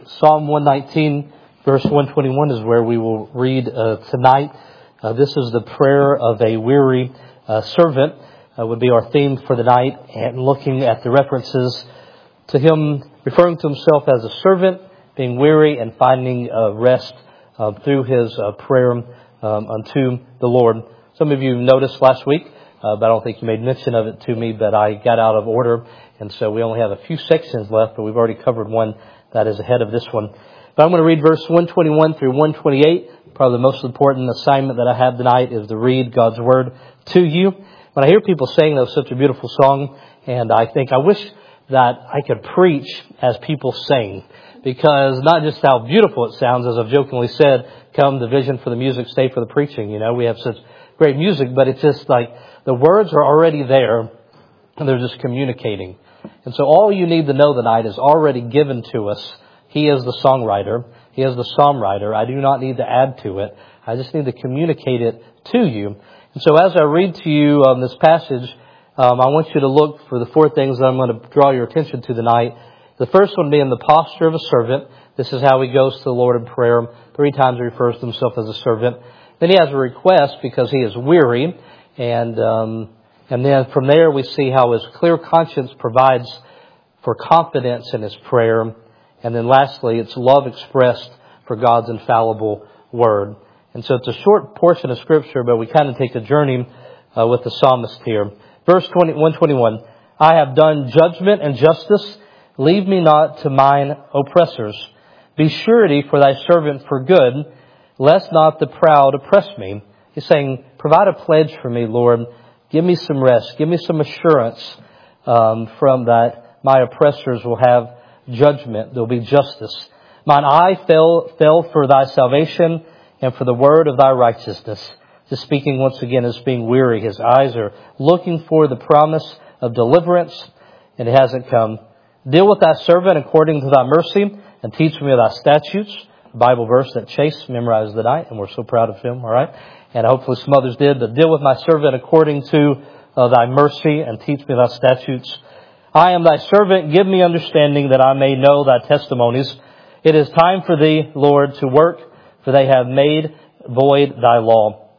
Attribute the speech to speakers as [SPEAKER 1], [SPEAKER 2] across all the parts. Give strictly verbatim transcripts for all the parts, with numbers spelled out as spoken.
[SPEAKER 1] Psalm one nineteen, verse one twenty-one is where we will read uh, tonight. Uh, this is the prayer of a weary uh, servant, uh, would be our theme for the night, and looking at the references to him referring to himself as a servant, being weary and finding uh, rest uh, through his uh, prayer um, unto the Lord. Some of you noticed last week, uh, but I don't think you made mention of it to me, but I got out of order, and so we only have a few sections left, but we've already covered one that is ahead of this one. But I'm going to read verse one twenty-one through one twenty-eight. Probably the most important assignment that I have tonight is to read God's Word to you. When I hear people saying that was such a beautiful song, and I think I wish that I could preach as people sing, because not just how beautiful it sounds, as I've jokingly said, come the vision for the music, stay for the preaching. You know, we have such great music, but it's just like the words are already there, and they're just communicating. And so all you need to know tonight is already given to us. He is the songwriter. He is the psalm writer. I do not need to add to it. I just need to communicate it to you. And so as I read to you um, this passage, um, I want you to look for the four things that I'm going to draw your attention to tonight. The first one being the posture of a servant. This is how he goes to the Lord in prayer. Three times he refers to himself as a servant. Then he has a request because he is weary. And um, and then from there we see how his clear conscience provides for confidence in his prayer. And then lastly, it's love expressed for God's infallible word. And so it's a short portion of Scripture, but we kind of take a journey uh, with the psalmist here. Verse one twenty-one, I have done judgment and justice. Leave me not to mine oppressors. Be surety for thy servant for good, lest not the proud oppress me. He's saying, provide a pledge for me, Lord. Give me some rest. Give me some assurance um, from that my oppressors will have judgment. There will be justice. Mine eye fell, fell for thy salvation and for the word of thy righteousness. Just speaking once again as being weary. His eyes are looking for the promise of deliverance, and it hasn't come. Deal with thy servant according to thy mercy, and teach me thy statutes. A Bible verse that Chase memorized tonight, and we're so proud of him, all right? And hopefully some others did. But deal with my servant according to uh, thy mercy, and teach me thy statutes. I am thy servant. Give me understanding that I may know thy testimonies. It is time for thee, Lord, to work, for they have made void thy law.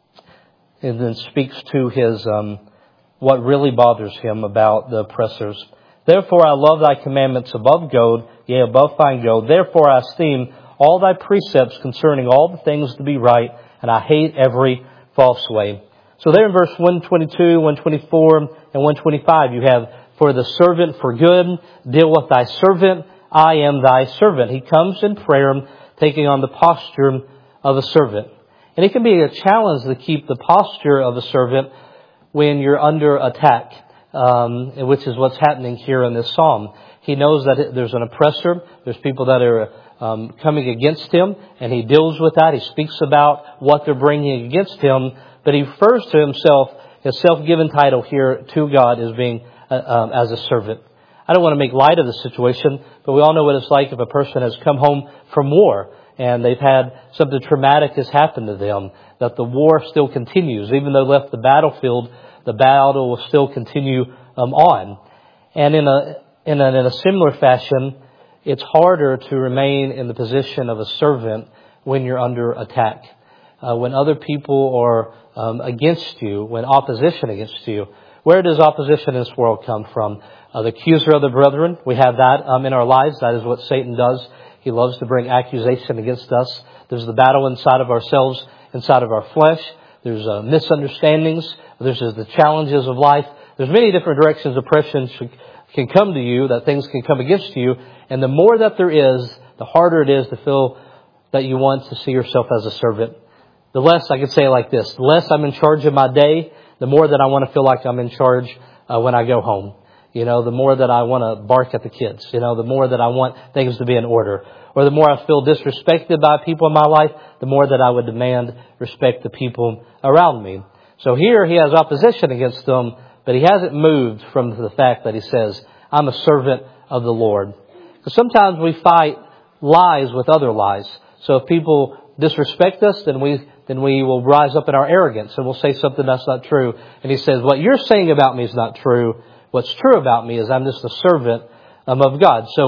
[SPEAKER 1] And then speaks to his um, what really bothers him about the oppressors. Therefore I love thy commandments above gold, yea, above fine gold. Therefore I esteem all thy precepts concerning all the things to be right, and I hate every false way. So there in verse one twenty-two, one twenty-four, and one twenty-five, you have, for the servant for good, deal with thy servant, I am thy servant. He comes in prayer, taking on the posture of a servant. And it can be a challenge to keep the posture of a servant when you're under attack, um, which is what's happening here in this psalm. He knows that there's an oppressor, there's people that are um, coming against him, and he deals with that. He speaks about what they're bringing against him, but he refers to himself, his self-given title here to God as being uh, um, as a servant. I don't want to make light of the situation, but we all know what it's like if a person has come home from war and they've had something traumatic has happened to them, that the war still continues. Even though they left the battlefield, the battle will still continue um, on. And in a, in a in a similar fashion, it's harder to remain in the position of a servant when you're under attack. Uh, when other people are um, against you, when opposition against you. Where does opposition in this world come from? Uh, the accuser of the brethren. We have that um, in our lives. That is what Satan does. He loves to bring accusation against us. There's the battle inside of ourselves, inside of our flesh. There's uh, misunderstandings. There's uh, the challenges of life. There's many different directions oppression can come to you, that things can come against you. And the more that there is, the harder it is to feel that you want to see yourself as a servant. The less, I could say it like this, the less I'm in charge of my day, the more that I want to feel like I'm in charge uh, when I go home. You know, the more that I want to bark at the kids. You know, the more that I want things to be in order. Or the more I feel disrespected by people in my life, the more that I would demand respect the people around me. So here he has opposition against them, but he hasn't moved from the fact that he says, I'm a servant of the Lord. Because sometimes we fight lies with other lies. So if people disrespect us, then we then we will rise up in our arrogance and we'll say something that's not true. And he says, what you're saying about me is not true. What's true about me is I'm just a servant um, of God. So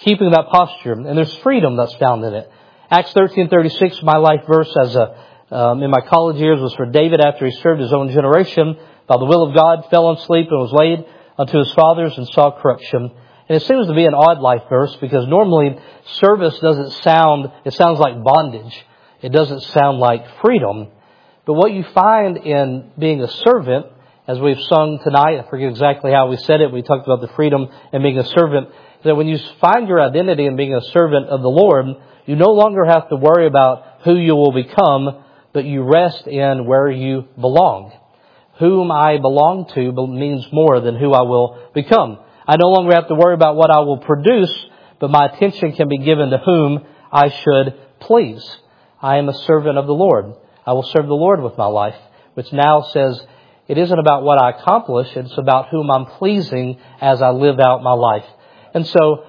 [SPEAKER 1] keeping that posture. And there's freedom that's found in it. Acts thirteen thirty-six, my life verse as a, um, in my college years, was for David after he served his own generation. By the will of God, fell on sleep and was laid unto his fathers and saw corruption. And it seems to be an odd life verse because normally service doesn't sound, it sounds like bondage. It doesn't sound like freedom. But what you find in being a servant, as we've sung tonight, I forget exactly how we said it, we talked about the freedom and being a servant, that when you find your identity in being a servant of the Lord, you no longer have to worry about who you will become, but you rest in where you belong. Whom I belong to means more than who I will become. I no longer have to worry about what I will produce, but my attention can be given to whom I should please. I am a servant of the Lord. I will serve the Lord with my life, which now says it isn't about what I accomplish, it's about whom I'm pleasing as I live out my life. And so,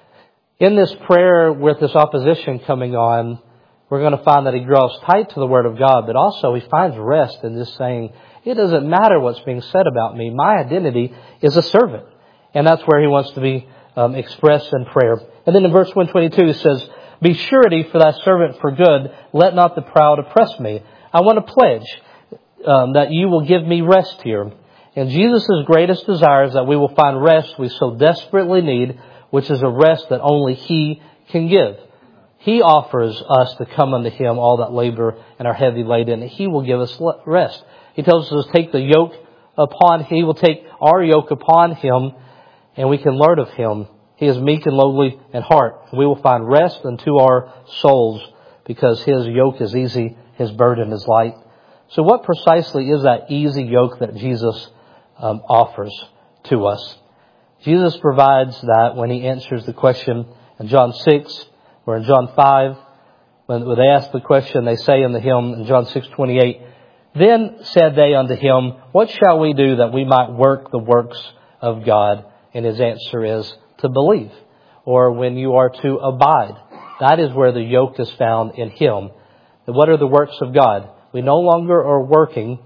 [SPEAKER 1] in this prayer with this opposition coming on, we're going to find that he draws tight to the Word of God, but also he finds rest in just saying, it doesn't matter what's being said about me. My identity is a servant. And that's where he wants to be um, expressed in prayer. And then in verse one twenty-two, it says, be surety for thy servant for good. Let not the proud oppress me. I want to pledge um, that you will give me rest here. And Jesus' greatest desire is that we will find rest we so desperately need, which is a rest that only he can give. He offers us to come unto him, all that labor and are heavy laden, and he will give us rest. He tells us to take the yoke upon him. He will take our yoke upon him, and we can learn of him. He is meek and lowly in heart. We will find rest unto our souls because his yoke is easy, his burden is light. So what precisely is that easy yoke that Jesus um, offers to us? Jesus provides that when he answers the question in John six or in John five. When they ask the question, they say unto him in John six twenty-eight, then said they unto him, what shall we do that we might work the works of God? And his answer is to believe, or when you are to abide. That is where the yoke is found in him. And what are the works of God? We no longer are working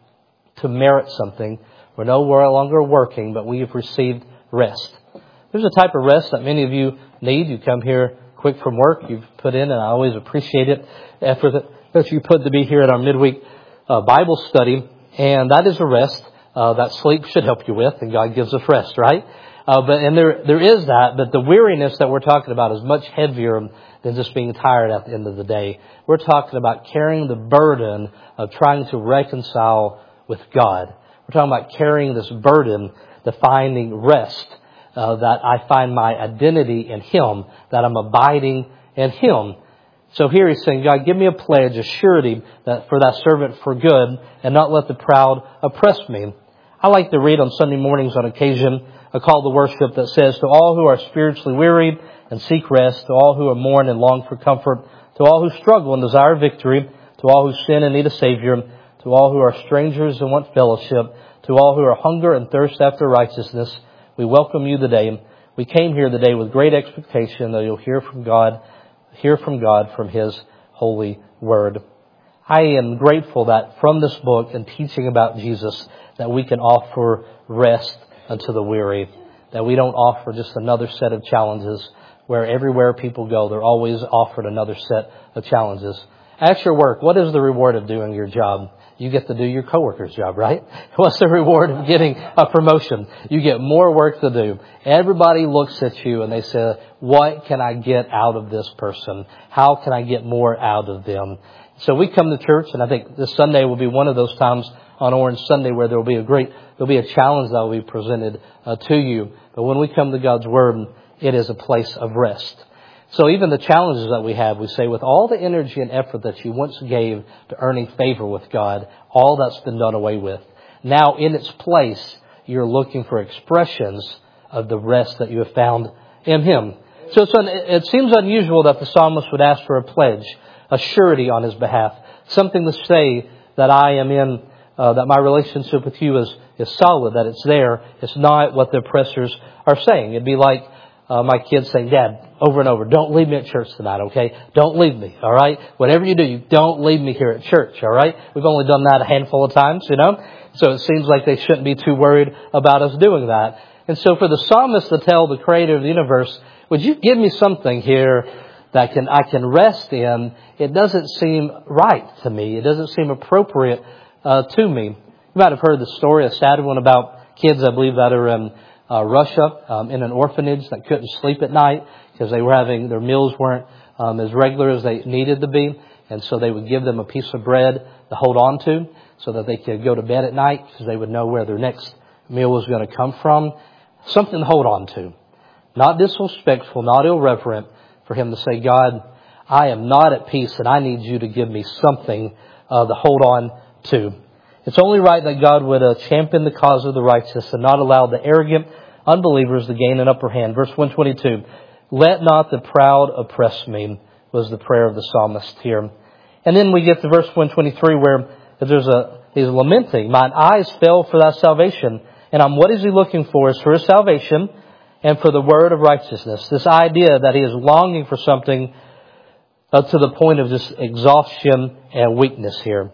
[SPEAKER 1] to merit something. We're no longer working, but we have received rest. There's a type of rest that many of you need. You come here quick from work. You've put in, and I always appreciate it, the effort that you put to be here at our midweek uh, Bible study. And that is a rest uh, that sleep should help you with, and God gives us rest, right? Uh, but and there there is that, but the weariness that we're talking about is much heavier than just being tired at the end of the day. We're talking about carrying the burden of trying to reconcile with God. We're talking about carrying this burden, the finding rest, uh, that I find my identity in him, that I'm abiding in him. So here he's saying, God, give me a pledge, a surety that for thy servant for good, and not let the proud oppress me. I like to read on Sunday mornings on occasion a call to worship that says, to all who are spiritually weary and seek rest, to all who are mourn and long for comfort, to all who struggle and desire victory, to all who sin and need a Savior, to all who are strangers and want fellowship, to all who are hunger and thirst after righteousness, we welcome you today. We came here today with great expectation that you'll hear from God, hear from God from his holy word. I am grateful that from this book and teaching about Jesus that we can offer rest unto the weary, that we don't offer just another set of challenges where everywhere people go, they're always offered another set of challenges. At your work, what is the reward of doing your job? You get to do your coworker's job, right? What's the reward of getting a promotion? You get more work to do. Everybody looks at you and they say, what can I get out of this person? How can I get more out of them? So we come to church, and I think this Sunday will be one of those times on Orange Sunday where there will be a great, there'll be a challenge that will be presented uh, to you. But when we come to God's Word, it is a place of rest. So even the challenges that we have, we say with all the energy and effort that you once gave to earning favor with God, all that's been done away with. Now in its place, you're looking for expressions of the rest that you have found in Him. So it's un, it seems unusual that the psalmist would ask for a pledge, a surety on his behalf, something to say that I am in, uh, that my relationship with you is, is solid, that it's there. It's not what the oppressors are saying. It'd be like uh, my kids saying, Dad, over and over, don't leave me at church tonight, okay? Don't leave me, all right? Whatever you do, you don't leave me here at church, all right? We've only done that a handful of times, you know? So it seems like they shouldn't be too worried about us doing that. And so for the psalmist to tell the creator of the universe, would you give me something here that can I can rest in? It doesn't seem right to me. It doesn't seem appropriate uh, to me. You might have heard the story, a sad one, about kids, I believe, that are in uh, Russia, um, in an orphanage that couldn't sleep at night because they were having, their meals weren't um, as regular as they needed to be. And so they would give them a piece of bread to hold on to so that they could go to bed at night because they would know where their next meal was going to come from. Something to hold on to. Not disrespectful, not irreverent for him to say, God, I am not at peace and I need you to give me something uh, to hold on to. It's only right that God would uh, champion the cause of the righteous and not allow the arrogant unbelievers to gain an upper hand. Verse one twenty-two, let not the proud oppress me, was the prayer of the psalmist here. And then we get to verse one twenty-three where there's a, he's lamenting, mine eyes fell for thy salvation. And um, what is he looking for? Is for his salvation and for the word of righteousness. This idea that he is longing for something uh, to the point of just exhaustion and weakness here.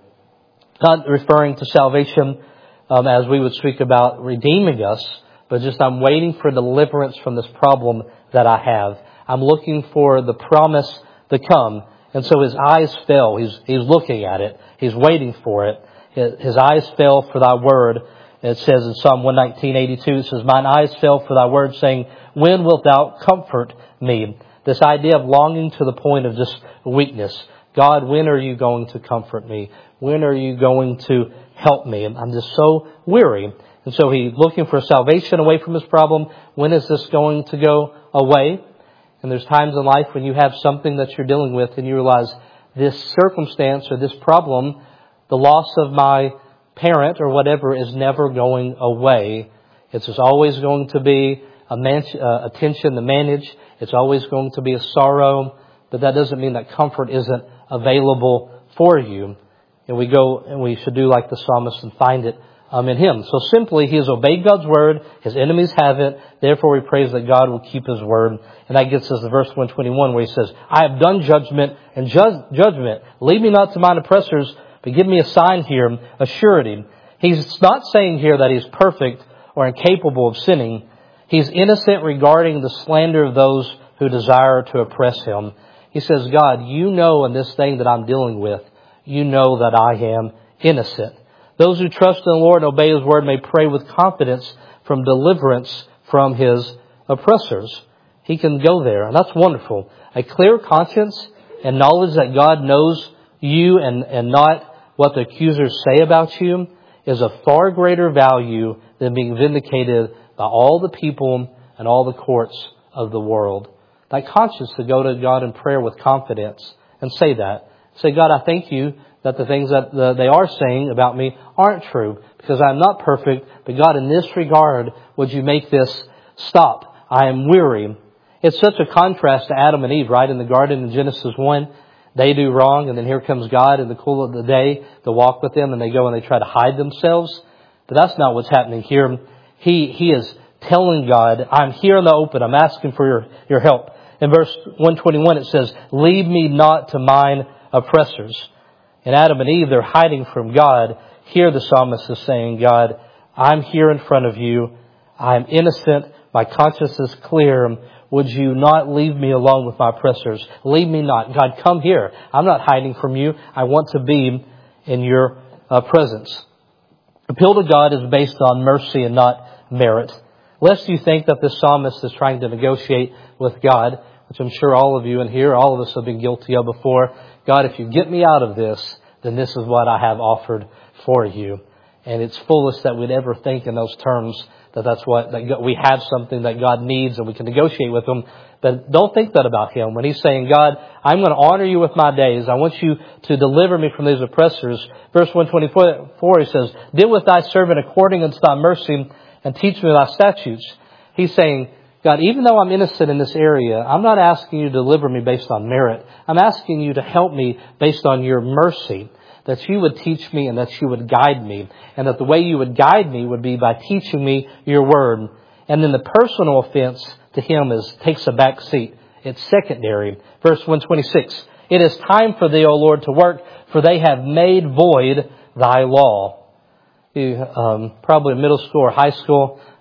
[SPEAKER 1] Not referring to salvation um, as we would speak about redeeming us, but just I'm waiting for deliverance from this problem that I have. I'm looking for the promise to come. And so his eyes fell. He's, he's looking at it. He's waiting for it. His eyes fell for thy word. It says in Psalm one nineteen eighty-two, it says, mine eyes fell for thy word, saying, when wilt thou comfort me? This idea of longing to the point of just weakness. God, when are you going to comfort me? When are you going to help me? I'm just so weary. And so he's looking for salvation away from his problem. When is this going to go away? And there's times in life when you have something that you're dealing with and you realize this circumstance or this problem, the loss of my parent or whatever, is never going away. It's just always going to be a, man- uh, a tension to manage. It's always going to be a sorrow. But that doesn't mean that comfort isn't available for you. And we go and we should do like the psalmist and find it um, in him. So simply, he has obeyed God's word. His enemies haven't. Therefore, we praise that God will keep his word. And that gets us to verse one twenty-one where he says, I have done judgment and ju- judgment. Lead me not to mine oppressors, but give me a sign here, a surety. He's not saying here that he's perfect or incapable of sinning. He's innocent regarding the slander of those who desire to oppress him. He says, God, you know in this thing that I'm dealing with, you know that I am innocent. Those who trust in the Lord and obey his word may pray with confidence from deliverance from his oppressors. He can go there, and that's wonderful. A clear conscience and knowledge that God knows you and, and not what the accusers say about you is of far greater value than being vindicated by all the people and all the courts of the world. That conscience to go to God in prayer with confidence and say that. Say, God, I thank you that the things that the, they are saying about me aren't true because I'm not perfect. But God, in this regard, would you make this stop? I am weary. It's such a contrast to Adam and Eve, right? In the garden in Genesis one, they do wrong. And then here comes God in the cool of the day to walk with them. And they go and they try to hide themselves. But that's not what's happening here. He, he is telling God, I'm here in the open. I'm asking for your, your help. In verse one twenty-one, it says, lead me not to mine oppressors. And Adam and Eve, they're hiding from God. Here the psalmist is saying, God, I'm here in front of you. I'm innocent. My conscience is clear. Would you not leave me alone with my oppressors? Leave me not. God, come here. I'm not hiding from you. I want to be in your uh, presence. Appeal to God is based on mercy and not merit. Lest you think that this psalmist is trying to negotiate with God, which I'm sure all of you in here, all of us have been guilty of before. God, if you get me out of this, then this is what I have offered for you. And it's foolish that we'd ever think in those terms that that's what, that we have something that God needs and we can negotiate with him. But don't think that about him. When he's saying, God, I'm going to honor you with my days. I want you to deliver me from these oppressors. Verse one twenty-four, he says, deal with thy servant according unto thy mercy and teach me thy statutes. He's saying, God, even though I'm innocent in this area, I'm not asking you to deliver me based on merit. I'm asking you to help me based on your mercy, that you would teach me and that you would guide me, and that the way you would guide me would be by teaching me your word. And then the personal offense to him is takes a back seat. It's secondary. Verse one twenty-six, it is time for thee, O Lord, to work, for they have made void thy law. You, um, probably middle school or high school,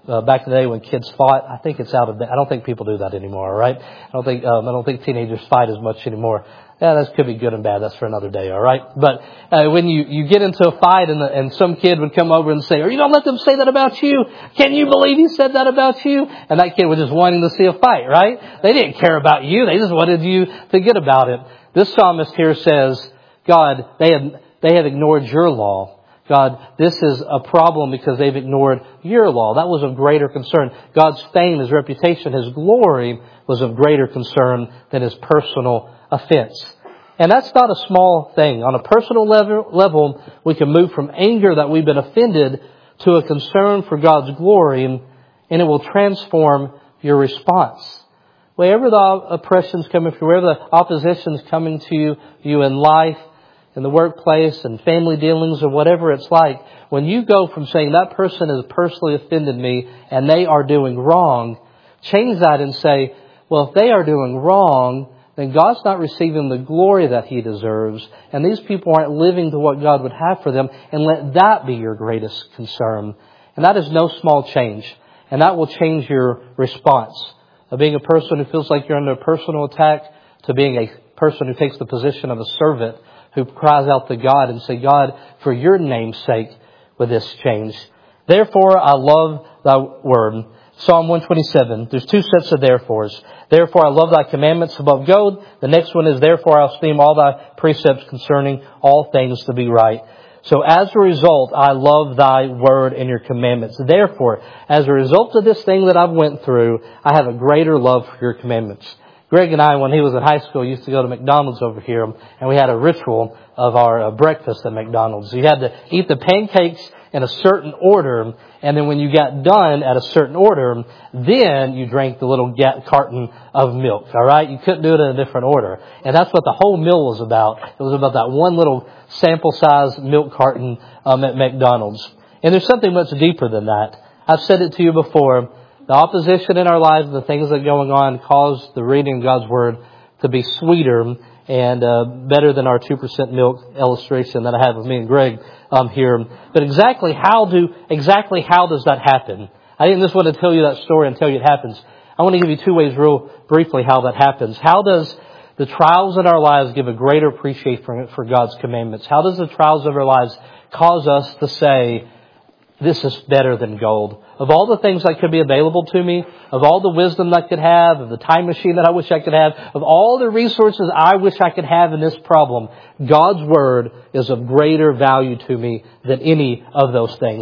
[SPEAKER 1] uh, back in the day when kids fought. I think it's out of, I don't think people do that anymore, right? I don't think, um, I don't think teenagers fight as much anymore. Yeah, that could be good and bad. That's for another day, all right? But uh, when you, you get into a fight and, the, and some kid would come over and say, are you going to let them say that about you? Can you believe he said that about you? And that kid was just wanting to see a fight, right? They didn't care about you. They just wanted you to get about it. This psalmist here says, God, they have, they have ignored your law. God, this is a problem because they've ignored your law. That was of greater concern. God's fame, His reputation, His glory was of greater concern than His personal offense. And that's not a small thing. On a personal level, level, we can move from anger that we've been offended to a concern for God's glory, and, and it will transform your response. Wherever the oppression's coming from, wherever the opposition's coming to you, you in life, in the workplace and family dealings or whatever it's like, when you go from saying that person has personally offended me and they are doing wrong, change that and say, well, if they are doing wrong, then God's not receiving the glory that He deserves, and these people aren't living to what God would have for them, and let that be your greatest concern. And that is no small change, and that will change your response. Of being a person who feels like you're under a personal attack to being a person who takes the position of a servant who cries out to God and say, God, for your name's sake, with this change. Therefore, I love thy word. Psalm one twenty-seven. There's two sets of therefores. Therefore, I love thy commandments above gold. The next one is, therefore, I'll esteem all thy precepts concerning all things to be right. So as a result, I love thy word and your commandments. Therefore, as a result of this thing that I've went through, I have a greater love for your commandments. Greg and I, when he was in high school, used to go to McDonald's over here, and we had a ritual of our uh, breakfast at McDonald's. You had to eat the pancakes in a certain order, and then when you got done at a certain order, then you drank the little ga- carton of milk, all right? You couldn't do it in a different order. And that's what the whole meal was about. It was about that one little sample-sized milk carton um, at McDonald's. And there's something much deeper than that. I've said it to you before. The opposition in our lives and the things that are going on cause the reading of God's Word to be sweeter and uh, better than our two percent milk illustration that I had with me and Greg um, here. But exactly how do exactly how does that happen? I didn't just want to tell you that story and tell you it happens. I want to give you two ways real briefly how that happens. How does the trials in our lives give a greater appreciation for, for God's commandments? How does the trials of our lives cause us to say, this is better than gold? Of all the things that could be available to me, of all the wisdom that I could have, of the time machine that I wish I could have, of all the resources I wish I could have in this problem, God's Word is of greater value to me than any of those things.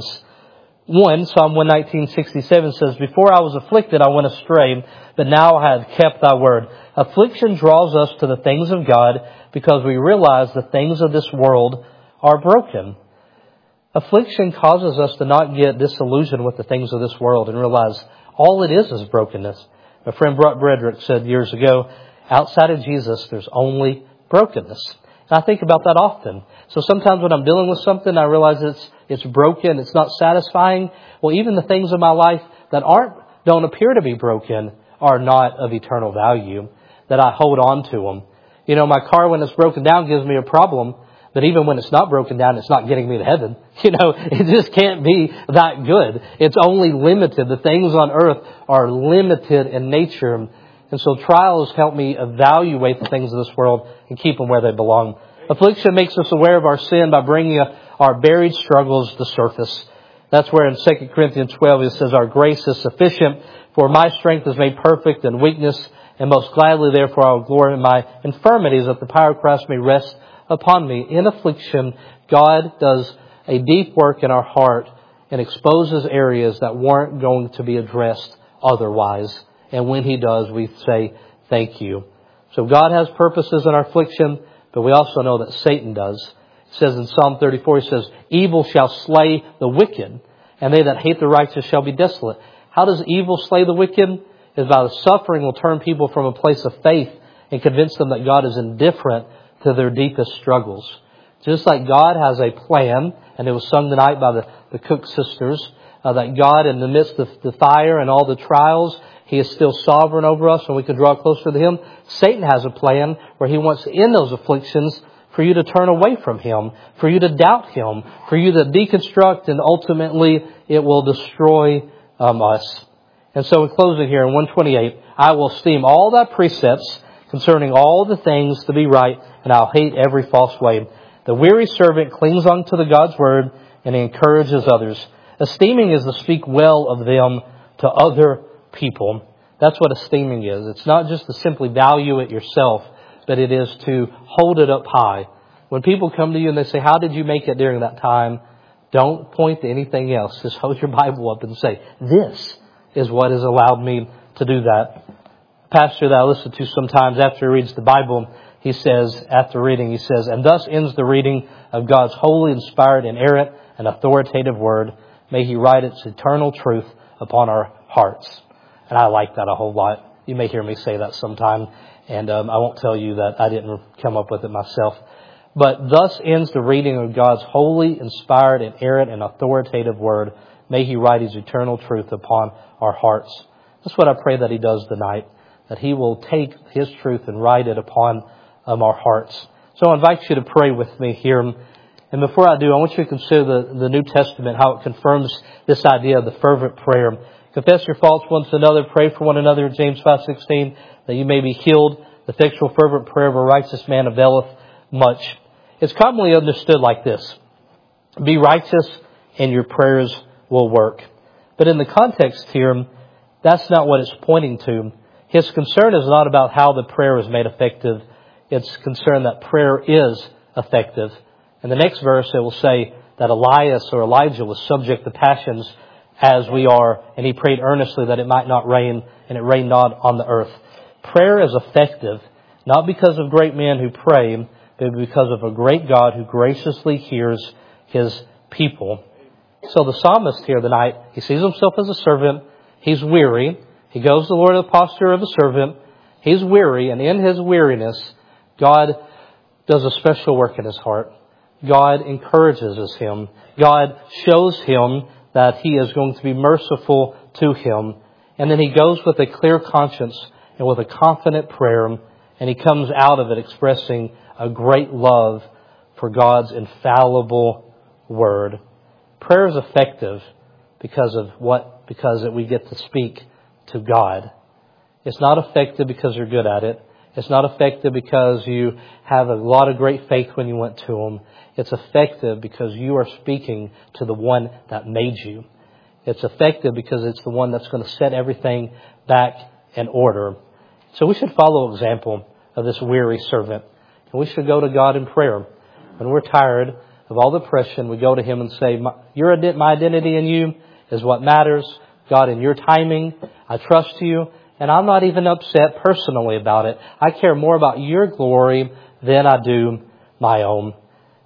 [SPEAKER 1] One, Psalm one nineteen sixty-seven says, before I was afflicted, I went astray, but now I have kept thy word. Affliction draws us to the things of God because we realize the things of this world are broken. Affliction causes us to not get disillusioned with the things of this world and realize all it is is brokenness. My friend Brett Brederick said years ago, outside of Jesus, there's only brokenness. And I think about that often. So sometimes when I'm dealing with something, I realize it's it's broken, it's not satisfying. Well, even the things in my life that aren't don't appear to be broken are not of eternal value, that I hold on to them. You know, my car, when it's broken down, gives me a problem. But even when it's not broken down, it's not getting me to heaven. You know, it just can't be that good. It's only limited. The things on earth are limited in nature. And so trials help me evaluate the things of this world and keep them where they belong. Affliction makes us aware of our sin by bringing our buried struggles to the surface. That's where in Second Corinthians twelve it says, our grace is sufficient, for my strength is made perfect in weakness, and most gladly therefore I will glory in my infirmities, that the power of Christ may rest upon me. In affliction, God does a deep work in our heart and exposes areas that weren't going to be addressed otherwise. And when He does, we say, thank you. So God has purposes in our affliction, but we also know that Satan does. It says in Psalm thirty-four, He says, evil shall slay the wicked, and they that hate the righteous shall be desolate. How does evil slay the wicked? Is by the suffering will turn people from a place of faith and convince them that God is indifferent to their deepest struggles. Just like God has a plan, and it was sung tonight by the, the Cook sisters, uh, that God in the midst of the fire and all the trials, He is still sovereign over us and we can draw closer to Him. Satan has a plan where he wants in those afflictions for you to turn away from Him, for you to doubt Him, for you to deconstruct, and ultimately it will destroy um, us. And so in closing here in one twenty-eight, I will esteem all thy precepts concerning all the things to be right, and I'll hate every false way. The weary servant clings unto the God's word, and he encourages others. Esteeming is to speak well of them to other people. That's what esteeming is. It's not just to simply value it yourself, but it is to hold it up high. When people come to you and they say, how did you make it during that time? Don't point to anything else. Just hold your Bible up and say, this is what has allowed me to do that. A pastor that I listen to sometimes after he reads the Bible, he says, after reading, he says, and thus ends the reading of God's holy, inspired, inerrant, and authoritative word. May He write its eternal truth upon our hearts. And I like that a whole lot. You may hear me say that sometime, and um, I won't tell you that I didn't come up with it myself. But thus ends the reading of God's holy, inspired, inerrant, and authoritative word. May He write His eternal truth upon our hearts. That's what I pray that He does tonight, that He will take His truth and write it upon um, our hearts. So I invite you to pray with me here. And before I do, I want you to consider the, the New Testament, how it confirms this idea of the fervent prayer. Confess your faults one to another, pray for one another, James five sixteen, that you may be healed. The effectual fervent prayer of a righteous man availeth much. It's commonly understood like this: be righteous and your prayers will work. But in the context here, that's not what it's pointing to. His concern is not about how the prayer is made effective. It's concerned that prayer is effective. In the next verse, it will say that Elias or Elijah was subject to passions as we are, and he prayed earnestly that it might not rain, and it rained not on the earth. Prayer is effective, not because of great men who pray, but because of a great God who graciously hears His people. So the psalmist here tonight, he sees himself as a servant. He's weary. He goes to the Lord in the posture of a servant. He's weary, and in his weariness, God does a special work in his heart. God encourages him. God shows him that He is going to be merciful to him. And then he goes with a clear conscience and with a confident prayer, and he comes out of it expressing a great love for God's infallible word. Prayer is effective because of what? Because we get to speak to God. It's not effective because you're good at it. It's not effective because you have a lot of great faith when you went to Him. It's effective because you are speaking to the one that made you. It's effective because it's the one that's going to set everything back in order. So we should follow example of this weary servant. And we should go to God in prayer. When we're tired of all the depression, we go to Him and say, Your my identity in You is what matters. God, in Your timing, I trust You. And I'm not even upset personally about it. I care more about Your glory than I do my own.